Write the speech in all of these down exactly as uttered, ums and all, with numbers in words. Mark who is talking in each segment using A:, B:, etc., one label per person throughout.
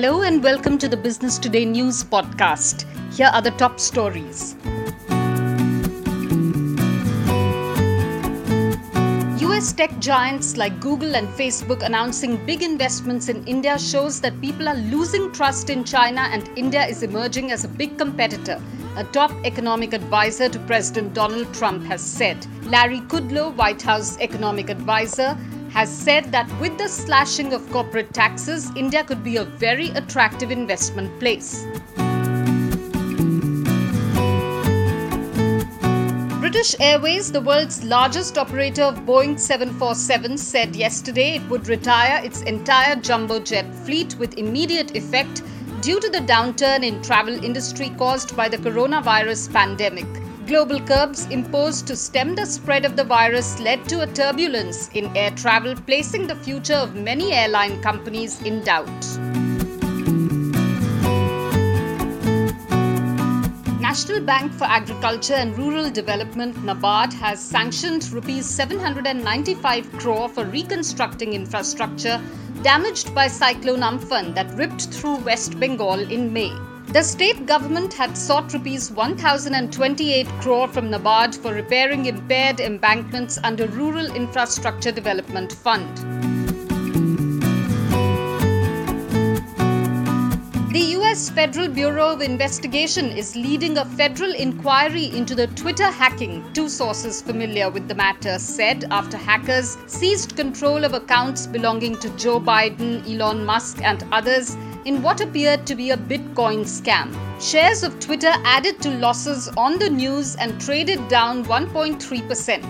A: Hello and welcome to the Business Today News podcast. Here are the top stories. U S tech giants like Google and Facebook announcing big investments in India shows that people are losing trust in China and India is emerging as a big competitor, a top economic advisor to President Donald Trump has said. Larry Kudlow, White House economic advisor, has said that with the slashing of corporate taxes, India could be a very attractive investment place. British Airways, the world's largest operator of Boeing seven forty-seven, said yesterday it would retire its entire jumbo jet fleet with immediate effect due to the downturn in travel industry caused by the coronavirus pandemic. Global curbs imposed to stem the spread of the virus led to a turbulence in air travel, placing the future of many airline companies in doubt. National Bank for Agriculture and Rural Development NABARD has sanctioned rupees seven hundred ninety-five crore for reconstructing infrastructure damaged by Cyclone Amphan that ripped through West Bengal in May. The state government had sought rupees one thousand twenty-eight crore from NABARD for repairing impaired embankments under Rural Infrastructure Development Fund. The U S Federal Bureau of Investigation is leading a federal inquiry into the Twitter hacking, two sources familiar with the matter said, after hackers seized control of accounts belonging to Joe Biden, Elon Musk and others in what appeared to be a Bitcoin scam. Shares of Twitter added to losses on the news and traded down one point three percent.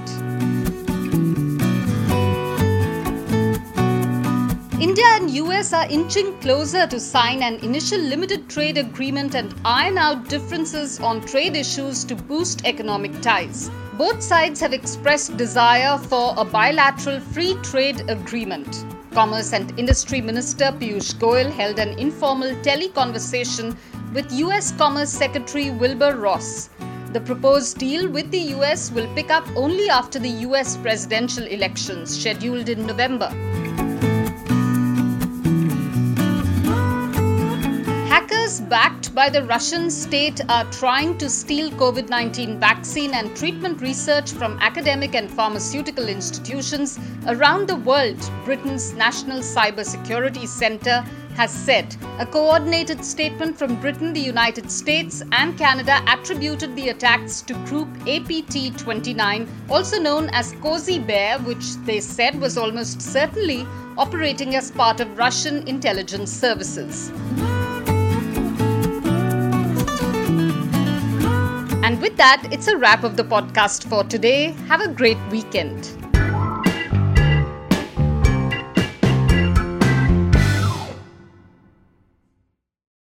A: India and U S are inching closer to sign an initial limited trade agreement and iron out differences on trade issues to boost economic ties. Both sides have expressed desire for a bilateral free trade agreement. Commerce and Industry Minister Piyush Goyal held an informal teleconversation with U S Commerce Secretary Wilbur Ross. The proposed deal with the U S will pick up only after the U S presidential elections scheduled in November. Hackers backed by the Russian state are trying to steal COVID nineteen vaccine and treatment research from academic and pharmaceutical institutions around the world, Britain's National Cybersecurity Centre has said. A coordinated statement from Britain, the United States and Canada attributed the attacks to Group A P T twenty-nine, also known as Cozy Bear, which they said was almost certainly operating as part of Russian intelligence services. And with that, it's a wrap of the podcast for today. Have a great weekend.